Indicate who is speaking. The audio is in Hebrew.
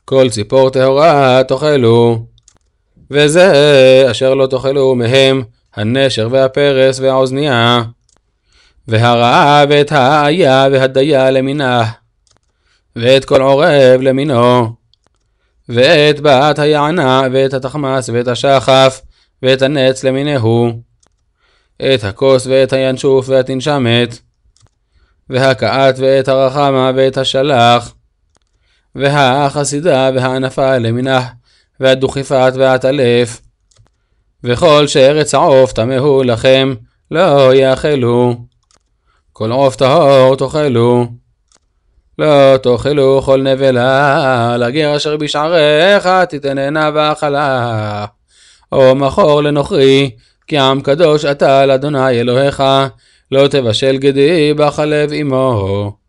Speaker 1: כל ציפור טהורה תאכלו. וזה אשר לא תאכלו מהם, הנשר והפרס והאוזניה, והרעה ואת האיה והדיה למינה, ואת כל עורב למינו, ואת בת היענה ואת התחמס ואת השחף ואת הנץ למינהו, את הכוס ואת הינשוף והתנשמת, והקעת ואת הרחמה ואת השלח, והחסידה והענפה למינה, והדוכיפת והעטלף, וכל שארץ העוף תמהו לכם לא יאכלו. כל עוף טהור תאכלו. לא תאכלו כל נבלה לגר אשר בשעריך תתננה ואכלה, או מחור לנוכרי, כי עם קדוש אתה לאדוני אלוהיך, לא תבשל גדי בחלב עמו.